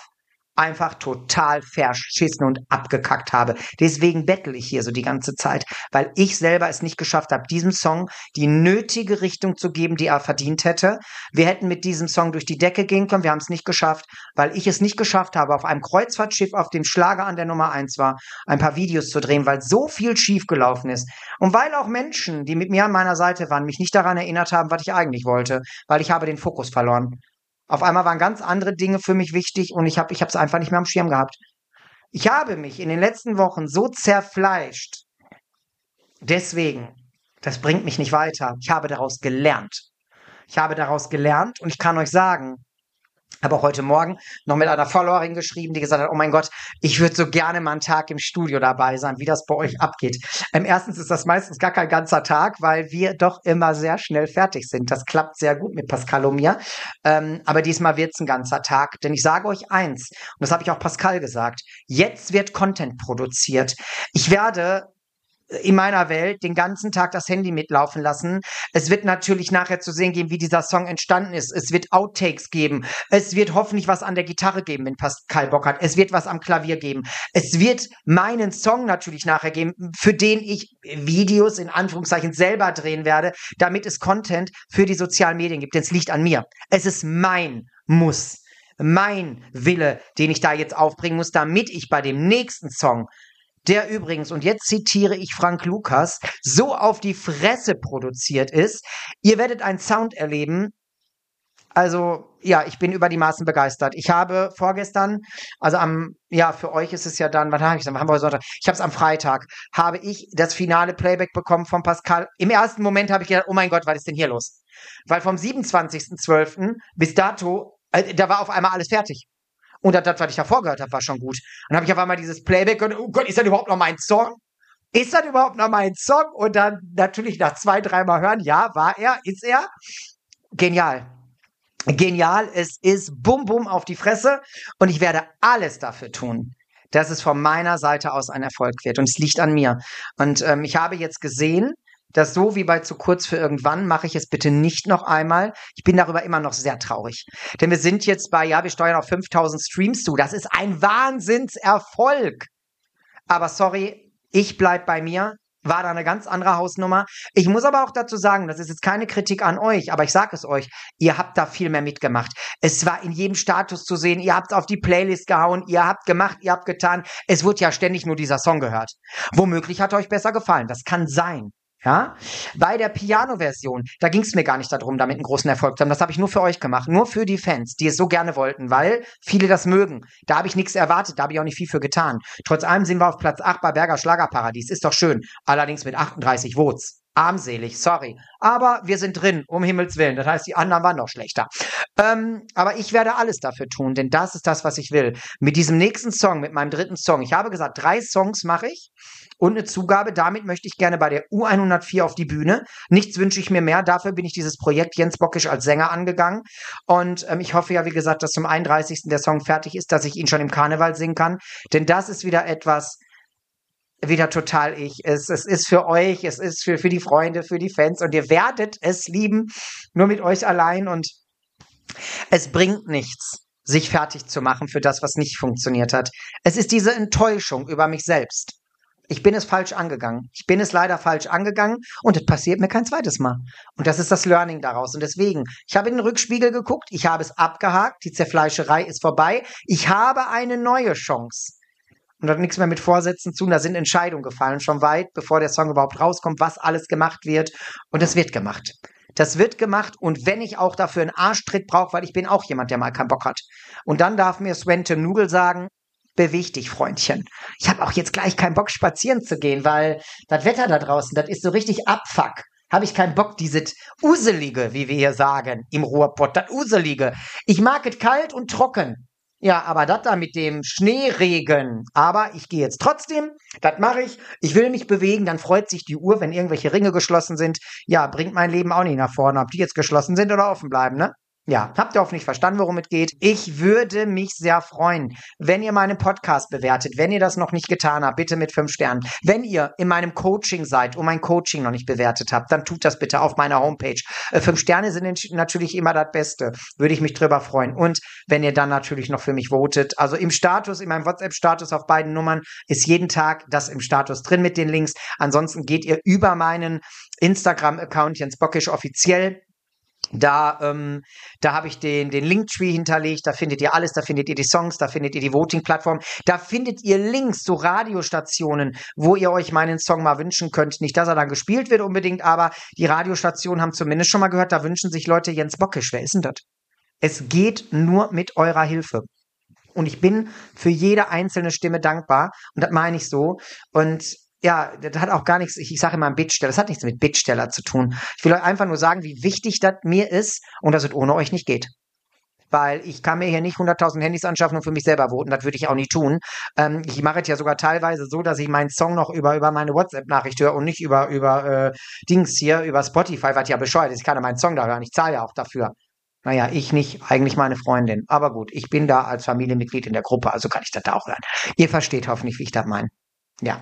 einfach total verschissen und abgekackt habe. Deswegen bettel ich hier so die ganze Zeit, weil ich selber es nicht geschafft habe, diesem Song die nötige Richtung zu geben, die er verdient hätte. Wir hätten mit diesem Song durch die Decke gehen können, wir haben es nicht geschafft, weil ich es nicht geschafft habe, auf einem Kreuzfahrtschiff, auf dem Schlager an der Nummer eins war, ein paar Videos zu drehen, weil so viel schiefgelaufen ist. Und weil auch Menschen, die mit mir an meiner Seite waren, mich nicht daran erinnert haben, was ich eigentlich wollte, weil ich habe den Fokus verloren. Auf einmal waren ganz andere Dinge für mich wichtig und ich habe ich habe es einfach nicht mehr am Schirm gehabt. Ich habe mich in den letzten Wochen so zerfleischt. Deswegen, das bringt mich nicht weiter. Ich habe daraus gelernt. Ich habe daraus gelernt und ich kann euch sagen, habe auch heute Morgen noch mit einer Followerin geschrieben, die gesagt hat, oh mein Gott, ich würde so gerne mal einen Tag im Studio dabei sein, wie das bei euch abgeht. Ähm, erstens ist das meistens gar kein ganzer Tag, weil wir doch immer sehr schnell fertig sind. Das klappt sehr gut mit Pascal und mir. Ähm, aber diesmal wird es ein ganzer Tag, denn ich sage euch eins, und das habe ich auch Pascal gesagt, jetzt wird Content produziert. Ich werde in meiner Welt den ganzen Tag das Handy mitlaufen lassen. Es wird natürlich nachher zu sehen geben, wie dieser Song entstanden ist. Es wird Outtakes geben. Es wird hoffentlich was an der Gitarre geben, wenn Pascal Bock hat. Es wird was am Klavier geben. Es wird meinen Song natürlich nachher geben, für den ich Videos in Anführungszeichen selber drehen werde, damit es Content für die sozialen Medien gibt. Denn es liegt an mir. Es ist mein Muss. Mein Wille, den ich da jetzt aufbringen muss, damit ich bei dem nächsten Song, der übrigens, und jetzt zitiere ich Frank Lukas, so auf die Fresse produziert ist. Ihr werdet einen Sound erleben. Also, ja, ich bin über die Maßen begeistert. Ich habe vorgestern, also am, ja, für euch ist es ja dann, wann habe ich es? Haben wir heute Sonntag? Ich habe es am Freitag, habe ich das finale Playback bekommen von Pascal. Im ersten Moment habe ich gedacht, oh mein Gott, was ist denn hier los? Weil vom siebenundzwanzigsten zwölften bis dato, äh, da war auf einmal alles fertig. Und das, das, was ich davor gehört habe, war schon gut. Dann habe ich auf einmal dieses Playback und, oh Gott, ist das überhaupt noch mein Song? Ist das überhaupt noch mein Song? Und dann natürlich nach zwei, dreimal hören, ja, war er, ist er. Genial. Genial. Es ist bum bum auf die Fresse. Und ich werde alles dafür tun, dass es von meiner Seite aus ein Erfolg wird. Und es liegt an mir. Und ähm, ich habe jetzt gesehen, dass so wie bei Zu kurz für irgendwann, mache ich es bitte nicht noch einmal. Ich bin darüber immer noch sehr traurig. Denn wir sind jetzt bei, ja, wir steuern auf fünftausend Streams zu. Das ist ein Wahnsinnserfolg. Aber sorry, ich bleib bei mir. War da eine ganz andere Hausnummer. Ich muss aber auch dazu sagen, das ist jetzt keine Kritik an euch, aber ich sage es euch, ihr habt da viel mehr mitgemacht. Es war in jedem Status zu sehen, ihr habt auf die Playlist gehauen, ihr habt gemacht, ihr habt getan. Es wurde ja ständig nur dieser Song gehört. Womöglich hat euch besser gefallen, das kann sein. Ja, bei der Piano-Version, da ging es mir gar nicht darum, damit einen großen Erfolg zu haben. Das habe ich nur für euch gemacht, nur für die Fans, die es so gerne wollten, weil viele das mögen. Da habe ich nichts erwartet, da habe ich auch nicht viel für getan. Trotz allem sind wir auf Platz acht bei Berger Schlagerparadies, ist doch schön. Allerdings mit achtunddreißig Votes. Armselig, sorry. Aber wir sind drin, um Himmels Willen. Das heißt, die anderen waren noch schlechter. Ähm, aber ich werde alles dafür tun, denn das ist das, was ich will. Mit diesem nächsten Song, mit meinem dritten Song. Ich habe gesagt, drei Songs mache ich. Und eine Zugabe, damit möchte ich gerne bei der U hundertvier auf die Bühne. Nichts wünsche ich mir mehr. Dafür bin ich dieses Projekt Jens Bockisch als Sänger angegangen. Und ähm, ich hoffe ja, wie gesagt, dass zum einunddreißigsten der Song fertig ist, dass ich ihn schon im Karneval singen kann. Denn das ist wieder etwas, wieder total ich. Es, es ist für euch, es ist für, für die Freunde, für die Fans. Und ihr werdet es lieben, nur mit euch allein. Und es bringt nichts, sich fertig zu machen für das, was nicht funktioniert hat. Es ist diese Enttäuschung über mich selbst. Ich bin es falsch angegangen. Ich bin es leider falsch angegangen und es passiert mir kein zweites Mal. Und das ist das Learning daraus. Und deswegen, ich habe in den Rückspiegel geguckt, ich habe es abgehakt, die Zerfleischerei ist vorbei. Ich habe eine neue Chance. Und das hat nichts mehr mit Vorsätzen zu tun, da sind Entscheidungen gefallen, schon weit, bevor der Song überhaupt rauskommt, was alles gemacht wird. Und es wird gemacht. Das wird gemacht und wenn ich auch dafür einen Arschtritt brauche, weil ich bin auch jemand, der mal keinen Bock hat. Und dann darf mir Swente Nugel sagen, beweg dich, Freundchen. Ich habe auch jetzt gleich keinen Bock, spazieren zu gehen, weil das Wetter da draußen, das ist so richtig Abfuck. Habe ich keinen Bock, dieses Uselige, wie wir hier sagen, im Ruhrpott, das Uselige. Ich mag es kalt und trocken. Ja, aber das da mit dem Schneeregen. Aber ich gehe jetzt trotzdem, das mache ich. Ich will mich bewegen, dann freut sich die Uhr, wenn irgendwelche Ringe geschlossen sind. Ja, bringt mein Leben auch nicht nach vorne, ob die jetzt geschlossen sind oder offen bleiben, ne? Ja, habt ihr hoffentlich verstanden, worum es geht. Ich würde mich sehr freuen, wenn ihr meinen Podcast bewertet. Wenn ihr das noch nicht getan habt, bitte mit fünf Sternen. Wenn ihr in meinem Coaching seid und mein Coaching noch nicht bewertet habt, dann tut das bitte auf meiner Homepage. Äh, fünf Sterne sind natürlich immer das Beste. Würde ich mich drüber freuen. Und wenn ihr dann natürlich noch für mich votet. Also im Status, in meinem WhatsApp-Status auf beiden Nummern ist jeden Tag das im Status drin mit den Links. Ansonsten geht ihr über meinen Instagram-Account Jens Bockisch offiziell. Da, ähm, da habe ich den, den Linktree hinterlegt, da findet ihr alles, da findet ihr die Songs, da findet ihr die Voting-Plattform, da findet ihr Links zu Radiostationen, wo ihr euch meinen Song mal wünschen könnt. Nicht, dass er dann gespielt wird unbedingt, aber die Radiostationen haben zumindest schon mal gehört, da wünschen sich Leute Jens Bockisch. Wer ist denn das? Es geht nur mit eurer Hilfe. Und ich bin für jede einzelne Stimme dankbar und das meine ich so. Und ja, das hat auch gar nichts, ich, ich sage immer ein Bittsteller, das hat nichts mit Bittsteller zu tun. Ich will euch einfach nur sagen, wie wichtig das mir ist und dass es ohne euch nicht geht. Weil ich kann mir hier nicht hunderttausend Handys anschaffen und für mich selber voten, das würde ich auch nie tun. Ähm, ich mache es ja sogar teilweise so, dass ich meinen Song noch über, über meine WhatsApp-Nachricht höre und nicht über, über äh, Dings hier, über Spotify, was ja bescheuert ist. Ich kann ja meinen Song da hören, ich zahle ja auch dafür. Naja, ich nicht, eigentlich meine Freundin. Aber gut, ich bin da als Familienmitglied in der Gruppe, also kann ich das da auch hören. Ihr versteht hoffentlich, wie ich das meine. Ja.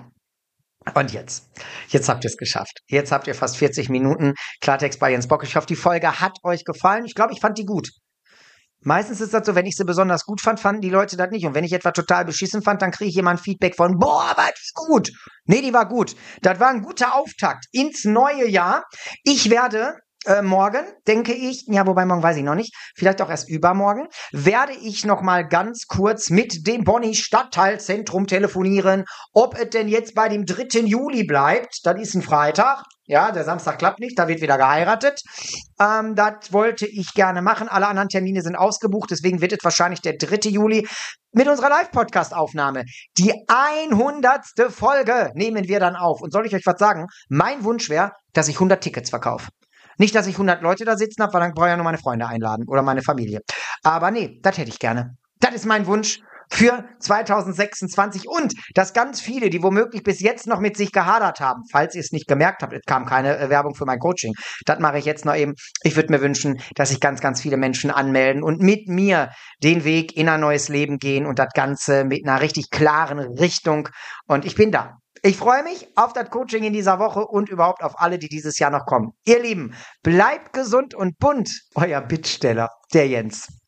Und jetzt, jetzt habt ihr es geschafft. Jetzt habt ihr fast vierzig Minuten Klartext bei Jens Bock. Ich hoffe, die Folge hat euch gefallen. Ich glaube, ich fand die gut. Meistens ist das so, wenn ich sie besonders gut fand, fanden die Leute das nicht. Und wenn ich etwa total beschissen fand, dann kriege ich jemand Feedback von, boah, war die gut. Nee, die war gut. Das war ein guter Auftakt ins neue Jahr. Ich werde Äh, morgen, denke ich, ja, wobei morgen weiß ich noch nicht, vielleicht auch erst übermorgen, werde ich noch mal ganz kurz mit dem Bonny Stadtteilzentrum telefonieren, ob es denn jetzt bei dem dritten Juli bleibt. Das ist ein Freitag. Ja, der Samstag klappt nicht, da wird wieder geheiratet. Ähm, das wollte ich gerne machen. Alle anderen Termine sind ausgebucht, deswegen wird es wahrscheinlich der dritte Juli mit unserer Live-Podcast-Aufnahme. Die hundertste Folge nehmen wir dann auf. Und soll ich euch was sagen? Mein Wunsch wäre, dass ich hundert Tickets verkaufe. Nicht, dass ich hundert Leute da sitzen habe, weil dann brauche ich ja nur meine Freunde einladen oder meine Familie. Aber nee, das hätte ich gerne. Das ist mein Wunsch für zweitausendsechsundzwanzig und dass ganz viele, die womöglich bis jetzt noch mit sich gehadert haben, falls ihr es nicht gemerkt habt, es kam keine äh, Werbung für mein Coaching. Das mache ich jetzt noch eben. Ich würde mir wünschen, dass sich ganz, ganz viele Menschen anmelden und mit mir den Weg in ein neues Leben gehen und das Ganze mit einer richtig klaren Richtung. Und ich bin da. Ich freue mich auf das Coaching in dieser Woche und überhaupt auf alle, die dieses Jahr noch kommen. Ihr Lieben, bleibt gesund und bunt. Euer Bittsteller, der Jens.